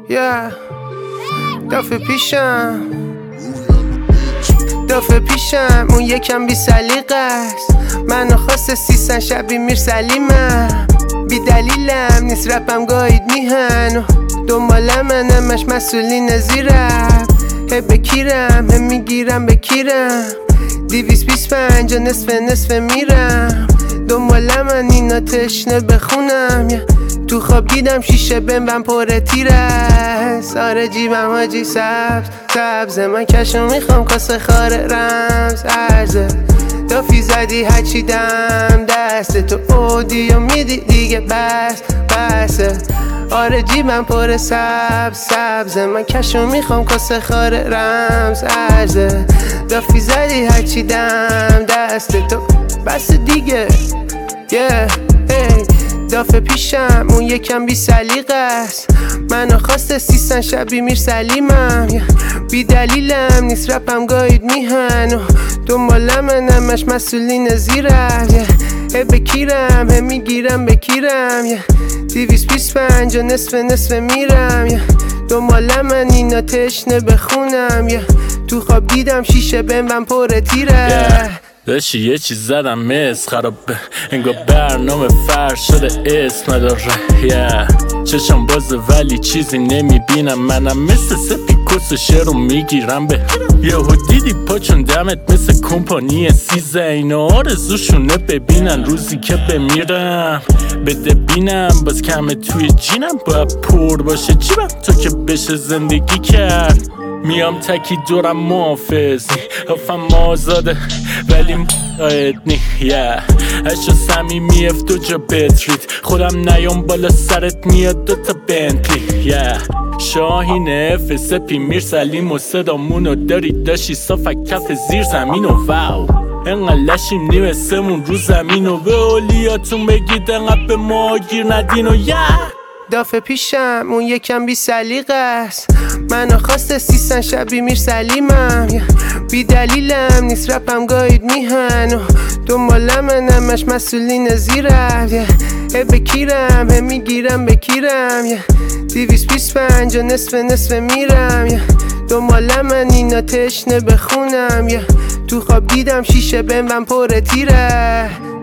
دفعه پیشم اون یکم بی سلیقه است. منو خواسته 300 شبی میر سلیمم. بی دلیلم نیست رپم گاید میهن و دنبال منمش مسئولین زیرم. هی بکیرم هی میگیرم بکیرم 225 و نصف میرم. دنبال من اینا تشنه بخونم تو خواب دیدم شیشه بمبم پر تیره. ساره جیبم حاجی سبز من کشو میخوام کاسه خاره رمز ارزه. دافی زدی هرچی دم دست تو اودیو میدی دیگه بسه. آره جیبم پر سبز من کشو میخوام کاسه خاره رمز ارزه. دافی زدی هرچی دم دست تو بس دیگه دفعه پیشم اون یکم بی سلیقه است. منو خواسته 300 شبی میر سلیمم. بی دلیلم نیست رپم گاید میهن و دنبال منمش مسئولین زیرم. هی بکیرم هی میگیرم بکیرم 225 و نصف میرم. دنبال من اینا تشنه بخونم تو خواب دیدم شیشه بمبم پر تیره. داشتی یه چیز زدم خرابه انگار برنامه فرش شده اسم نداره. چشم بازه ولی چیزی نمیبینم. منم مثل سپیکوس و شعر رو میگیرم به یهو دیدی پاچون دمت مثل کمپانی 13. اینا آرزوشونه ببینن روزی که بمیرم. بده بینم باز کمه توی جینم باید پر باشه جیبم تا که بشه زندگی کرد. میام تکی دورم محافظ حفم آزاده ولی مقاید نی اشو سمیمی افتو جا بترید خودم نیام بالا سرت میاد دوتا بنتلی شاهین اف سپی میر سلیم و صدامونو داری داشتی صافک کف زیر زمین و واو انقدر لشیم نیمسمون رو زمین و به اولیاتون بگید انقدر به ما گیر ندین و دفعه پیشم اون یکم بی سلیقه است. منو خواسته 300 شبی میر سلیمم. بی دلیلم نیست رپم گاید میهن و دنبال منمش مسئولین زیرم. هی بکیرم هی میگیرم بکیرم 225 و نصف میرم. دنبال من اینا تشنه بخونم تو خواب دیدم شیشه بمبم پر تیره.